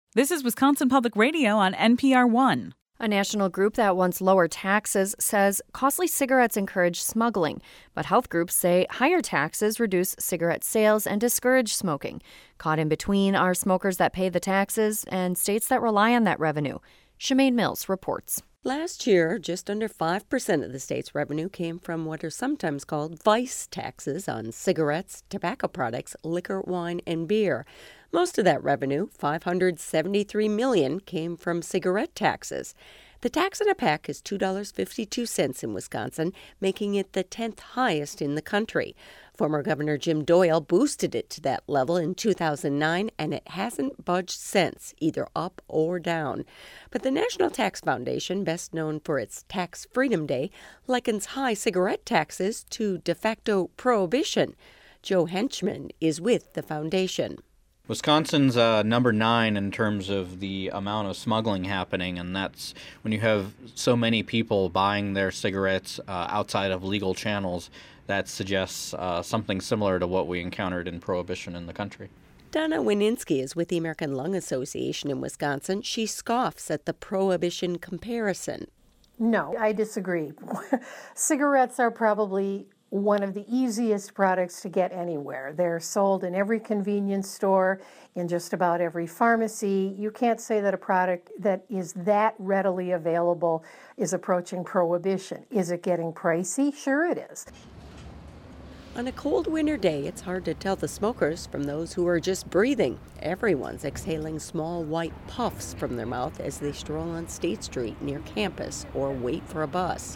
This is Wisconsin Public Radio on NPR One. A national group that wants lower taxes says costly cigarettes encourage smuggling, but health groups say higher taxes reduce cigarette sales and discourage smoking. Caught in between are smokers that pay the taxes and states that rely on that revenue. Shemaine Mills reports. Last year, just under 5% of the state's revenue came from what are sometimes called vice taxes on cigarettes, tobacco products, liquor, wine, and beer. Most of that revenue, $573 million, came from cigarette taxes. The tax on a pack is $2.52 in Wisconsin, making it the 10th highest in the country. Former Governor Jim Doyle boosted it to that level in 2009, and it hasn't budged since, either up or down. But the National Tax Foundation, best known for its Tax Freedom Day, likens high cigarette taxes to de facto prohibition. Joe Henchman is with the foundation. Wisconsin's number 9 in terms of the amount of smuggling happening, and that's when you have so many people buying their cigarettes outside of legal channels. That suggests something similar to what we encountered in Prohibition in the country. Donna Wininski is with the American Lung Association in Wisconsin. She scoffs at the Prohibition comparison. No, I disagree. Cigarettes are probably one of the easiest products to get anywhere. They're sold in every convenience store, in just about every pharmacy. You can't say that a product that is that readily available is approaching prohibition. Is it getting pricey? Sure it is. On a cold winter day, it's hard to tell the smokers from those who are just breathing. Everyone's exhaling small white puffs from their mouth as they stroll on State Street near campus or wait for a bus.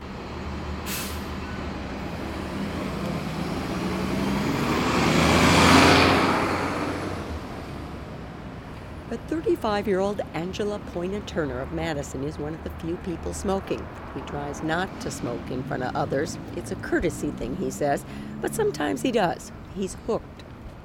But 35-year-old Angela Poyna-Turner of Madison is one of the few people smoking. He tries not to smoke in front of others. It's a courtesy thing, he says, but sometimes he does. He's hooked.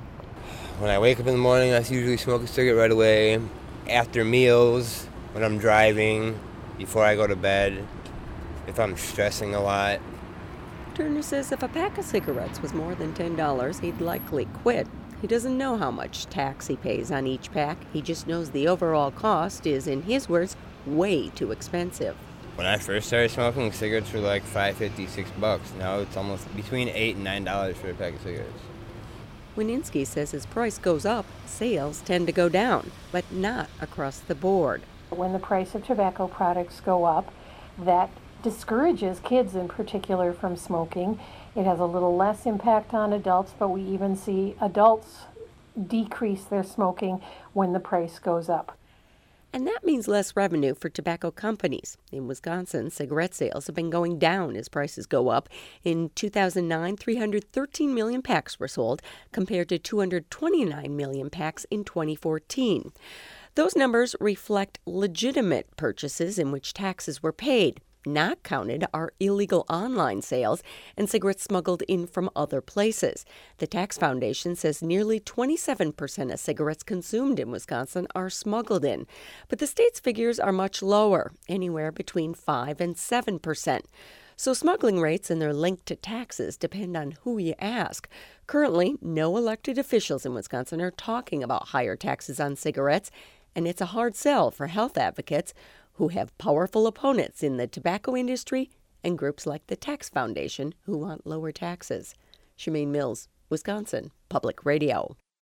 When I wake up in the morning, I usually smoke a cigarette right away. After meals, when I'm driving, before I go to bed, if I'm stressing a lot. Turner says if a pack of cigarettes was more than $10, he'd likely quit. He doesn't know how much tax he pays on each pack. He just knows the overall cost is, in his words, way too expensive. When I first started smoking, cigarettes were like $5.50, $6. Now it's almost between $8 and $9 for a pack of cigarettes. Wininski says as price goes up, sales tend to go down, but not across the board. When the price of tobacco products go up, that discourages kids in particular from smoking. It has a little less impact on adults, but we even see adults decrease their smoking when the price goes up. And that means less revenue for tobacco companies. In Wisconsin, cigarette sales have been going down as prices go up. In 2009, 313 million packs were sold, compared to 229 million packs in 2014. Those numbers reflect legitimate purchases in which taxes were paid. Not counted are illegal online sales and cigarettes smuggled in from other places. The Tax Foundation says nearly 27% of cigarettes consumed in Wisconsin are smuggled in. But the state's figures are much lower, anywhere between 5 and 7%. So smuggling rates and their link to taxes depend on who you ask. Currently, no elected officials in Wisconsin are talking about higher taxes on cigarettes, and it's a hard sell for health advocates who have powerful opponents in the tobacco industry and groups like the Tax Foundation who want lower taxes. Shemaine Mills, Wisconsin Public Radio.